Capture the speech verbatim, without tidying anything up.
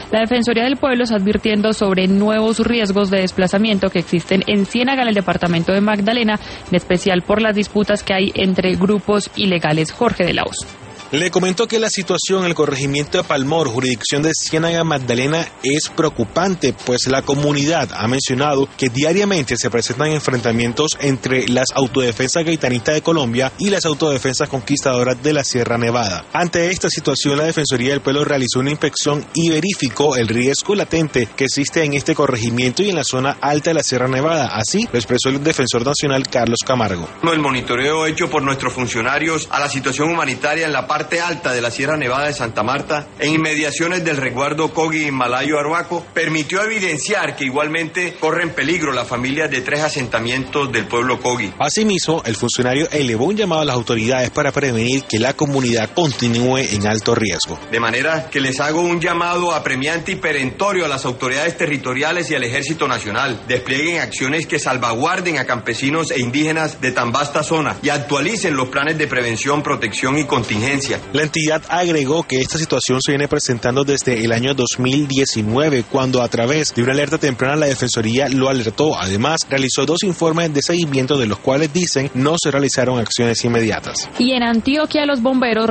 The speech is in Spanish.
La Defensoría del Pueblo está advirtiendo sobre nuevos riesgos de desplazamiento que existen en Ciénaga, en el departamento de Magdalena, en especial por las disputas que hay entre grupos ilegales. Jorge de la Hoz. Le comentó que la situación en el corregimiento de Palmor, jurisdicción de Ciénaga Magdalena, es preocupante, pues la comunidad ha mencionado que diariamente se presentan enfrentamientos entre las autodefensas gaitanistas de Colombia y las autodefensas conquistadoras de la Sierra Nevada. Ante esta situación, la Defensoría del Pueblo realizó una inspección y verificó el riesgo latente que existe en este corregimiento y en la zona alta de la Sierra Nevada. Así lo expresó el defensor nacional Carlos Camargo. El monitoreo hecho por nuestros funcionarios a la situación humanitaria en la parte parte alta de la Sierra Nevada de Santa Marta, en inmediaciones del resguardo Cogi Malayo Arhuaco, permitió evidenciar que igualmente corren peligro las familias de tres asentamientos del pueblo Cogi. Asimismo, el funcionario elevó un llamado a las autoridades para prevenir que la comunidad continúe en alto riesgo. De manera que les hago un llamado apremiante y perentorio a las autoridades territoriales y al Ejército Nacional. Desplieguen acciones que salvaguarden a campesinos e indígenas de tan vasta zona y actualicen los planes de prevención, protección y contingencia. La entidad agregó que esta situación se viene presentando desde el año dos mil diecinueve, cuando a través de una alerta temprana la Defensoría lo alertó. Además, realizó dos informes de seguimiento, de los cuales dicen no se realizaron acciones inmediatas. Y en Antioquia, los bomberos